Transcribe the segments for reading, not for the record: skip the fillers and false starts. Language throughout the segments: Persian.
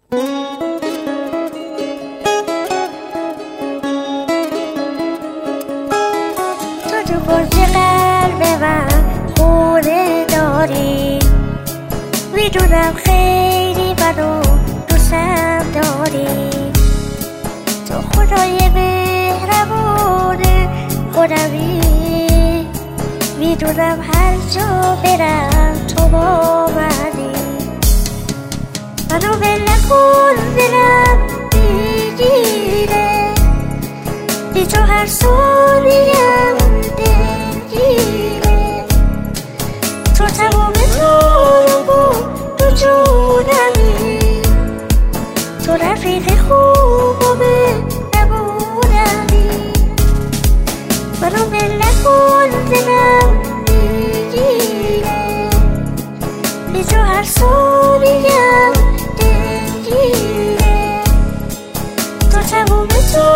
تو برج قلب من خونه داری، میدونم خیلی منو دوستم داری. تو خدای مهربون خودمی، میدونم هر جا برم تو با منی. منو ول نکن دلم میگیره، بی تو هر ثانیم دلگیره. تو تمام تو جونمی، تو رفیق خوبم نمونمی. منو ول نکن دلم میگیره، بی تو هر ثانیم دلگیره. تو تمام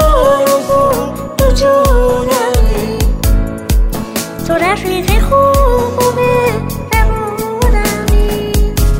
تو جونمی، تو رفیق خوبم نمونمی.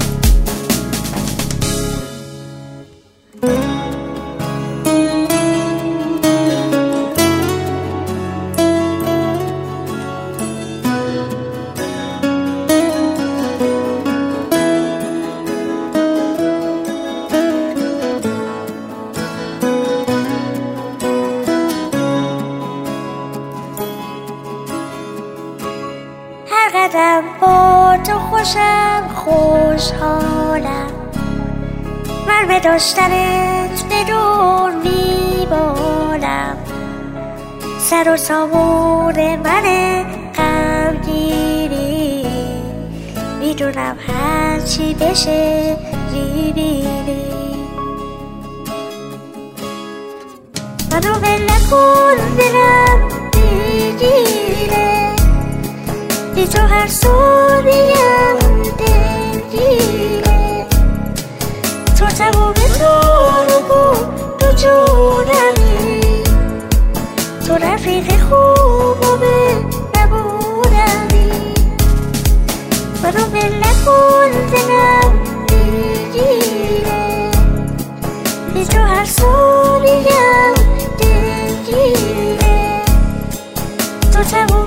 هر قدم با تو خوشم خوشحالم، من به داشتنت بدون میبالم. سر و سامون من غمگینی، میدونم هرچی بشه میبینی. منو ول نکن دلم میگیره، بی تو هر ثانیم دلگیره. تو تمام تو جونمی، تو رفیق خوبم نمونمی. منو ول نکن دلم میگیره، بی تو هر ثانیم دلگیره. تو تمام